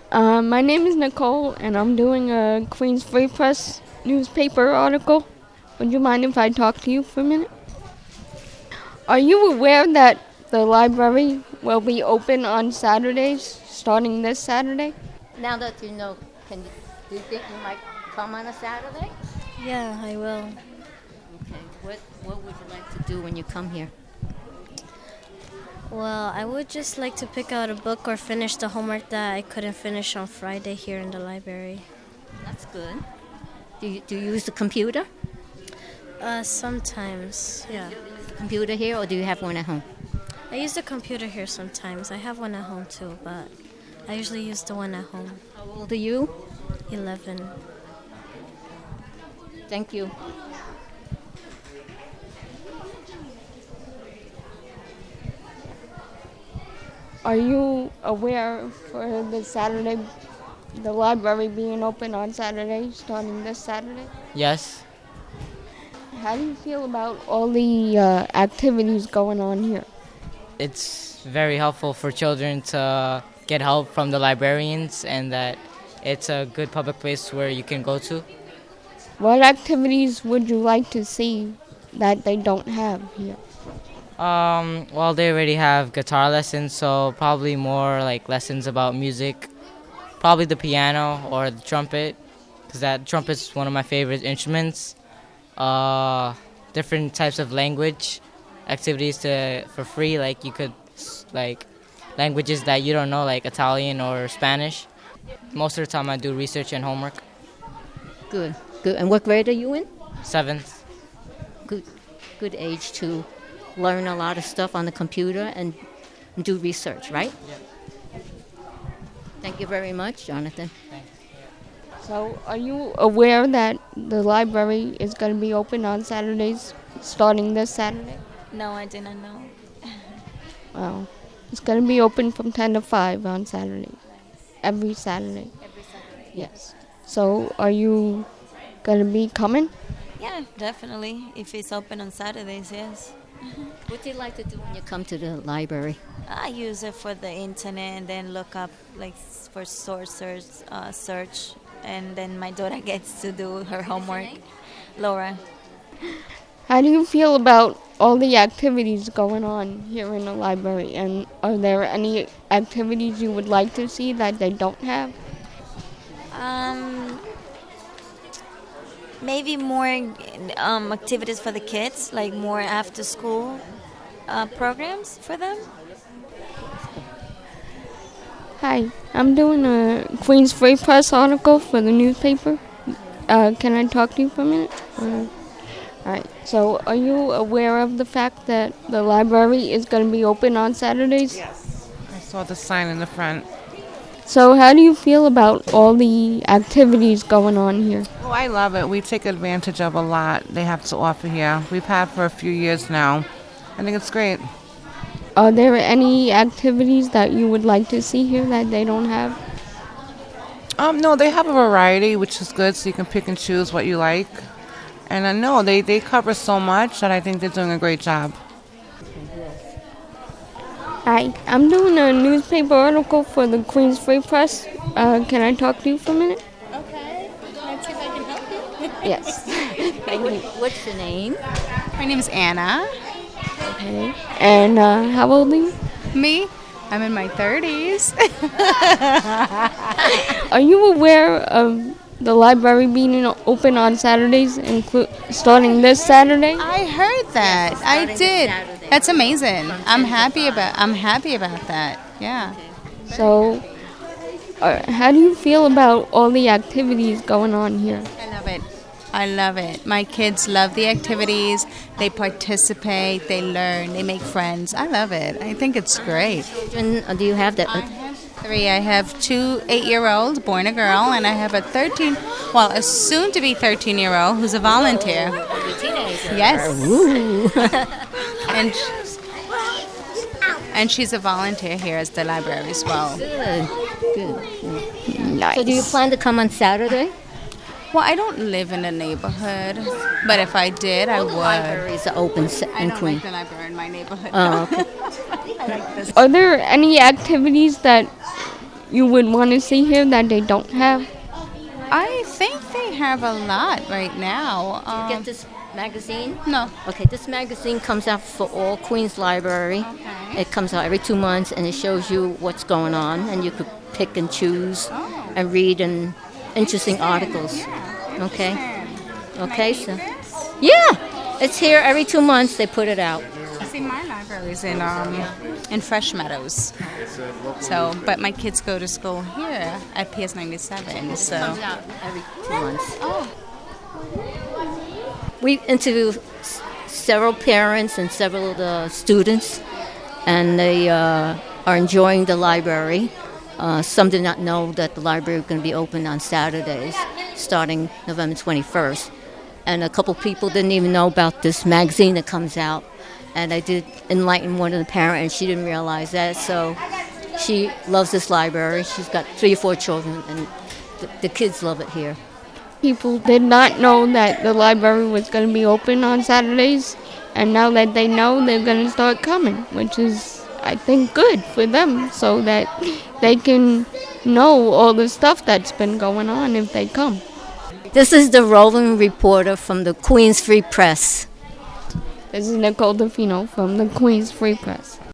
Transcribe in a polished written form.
My name is Nicole, and I'm doing a Queens Free Press newspaper article. Would you mind if I talk to you for a minute? Are you aware that the library will be open on Saturdays, starting this Saturday? Now that you know, do you think you might come on a Saturday? Yeah, I will. Okay. What would you like to do when you come here? Well, I would just like to pick out a book or finish the homework that I couldn't finish on Friday here in the library. That's good. Do you use the computer? Sometimes, yeah. Computer here, or do you have one at home? I use the computer here sometimes. I have one at home too, but I usually use the one at home. How old are you? 11. Thank you. Are you aware for the library being open on Saturday, starting this Saturday? Yes, How do you feel about all the activities going on here? it's very helpful for children to get help from the librarians, and that it's a good public place where you can go to. What activities would you like to see that they don't have here? Well, they already have guitar lessons, so probably more like lessons about music. Probably the piano or the trumpet, because that trumpet's one of my favorite instruments. Different types of language activities for free, like you could like languages that you don't know, like Italian or Spanish. Most of the time, I do research and homework. Good. And what grade are you in? 7th. Good age to learn a lot of stuff on the computer and do research, right? Yeah. Thank you very much, Jonathan. So, are you aware that the library is going to be open on Saturdays, starting this Saturday? No, I did not know. Well, it's going to be open from 10 to 5 on Saturday. Every Saturday. Every Saturday. Yes. So, are you going to be coming? Yeah, definitely. If it's open on Saturdays, yes. What do you like to do when you come to the library? I use it for the internet and then look up like for sources, search, and then my daughter gets to do her homework. Laura. How do you feel about all the activities going on here in the library? And are there any activities you would like to see that they don't have? Maybe more activities for the kids, like more after school programs for them. Hi, I'm doing a Queens Free Press article for the newspaper. Can I talk to you for a minute? Alright, so are you aware of the fact that the library is going to be open on Saturdays? Yes. I saw the sign in the front. So how do you feel about all the activities going on here? Oh, I love it. We take advantage of a lot they have to offer here. We've had for a few years now. I think it's great. Are there any activities that you would like to see here that they don't have? No, they have a variety, which is good, so you can pick and choose what you like. And I know they cover so much that I think they're doing a great job. Hi, I'm doing a newspaper article for the Queens Free Press. Can I talk to you for a minute? Okay. Let's see if I can help you. Yes. Thank you. What's your name? My name is Anna. Okay. And how old are you? Me? I'm in my 30s. Are you aware of the library being open on Saturdays, starting this Saturday? I heard that. Yes, I starting did. Saturday. That's amazing. From I'm 10 to happy 5. about that. Yeah. So, how do you feel about all the activities going on here? I love it. I love it. My kids love the activities. They participate. They learn. They make friends. I love it. I think it's great. Children, do you have that? I have 3. I have 2 8-year-olds, boy and a girl, and I have a soon-to-be 13-year-old who's a volunteer. Yes. and and she's a volunteer here at the library as well. Good. Nice. So do you plan to come on Saturday? Well, I don't live in the neighborhood, but if I did, I would. Libraries are open I in don't Queens. like the library in my neighborhood. Oh, okay. I like this. Are there any activities that you would want to see here that they don't have? I think they have a lot right now. Get this magazine? No. Okay, this magazine comes out for all Queens Library. Okay. It comes out every 2 months, and it shows you what's going on, and you could pick and choose and read and interesting articles. Okay. Okay. So. Yeah, it's here every 2 months. They put it out. See, my library is in Fresh Meadows. So, but my kids go to school here at PS 97. So It comes out every 2 months. We interview several parents and several of the students, and they are enjoying the library. Some did not know that the library was going to be open on Saturdays, starting November 21st. And a couple people didn't even know about this magazine that comes out. And I did enlighten one of the parents, and she didn't realize that. So she loves this library. She's got 3 or 4 children, and the kids love it here. People did not know that the library was going to be open on Saturdays, and now that they know, they're going to start coming, which is, I think, good for them, so that they can know all the stuff that's been going on if they come. This is the roving reporter from the Queens Free Press. This is Nicole DeFino from the Queens Free Press.